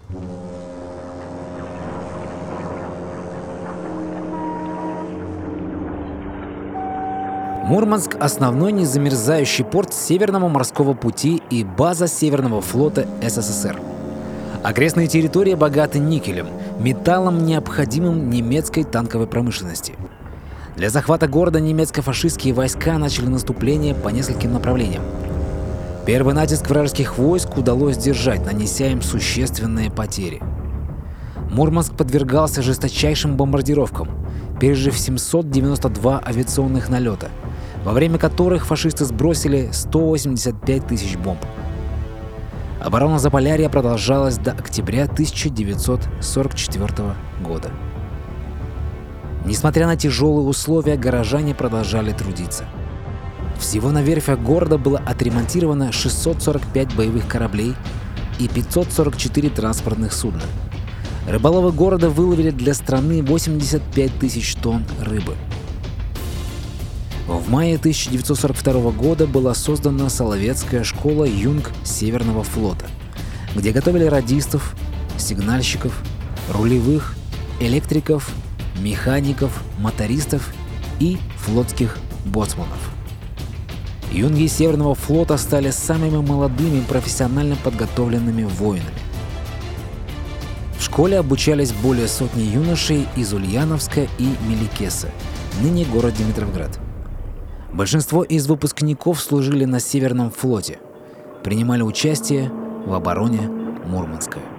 Мурманск – основной незамерзающий порт Северного морского пути и база Северного флота СССР. Окрестные территории богаты никелем, металлом, необходимым немецкой танковой промышленности. Для захвата города немецко-фашистские войска начали наступление по нескольким направлениям. Первый натиск вражеских войск удалось сдержать, нанеся им существенные потери. Мурманск подвергался жесточайшим бомбардировкам, пережив 792 авиационных налета, во время которых фашисты сбросили 185 тысяч бомб. Оборона Заполярья продолжалась до октября 1944 года. Несмотря на тяжелые условия, горожане продолжали трудиться. Всего на верфях города было отремонтировано 645 боевых кораблей и 544 транспортных судна. Рыболовы города выловили для страны 85 тысяч тонн рыбы. В мае 1942 года была создана Соловецкая школа юнг Северного флота, где готовили радистов, сигнальщиков, рулевых, электриков, механиков, мотористов и флотских боцманов. Юнги Северного флота стали самыми молодыми профессионально подготовленными воинами. В школе обучались более сотни юношей из Ульяновска и Меликеса, ныне город Димитровград. Большинство из выпускников служили на Северном флоте, принимали участие в обороне Мурманска.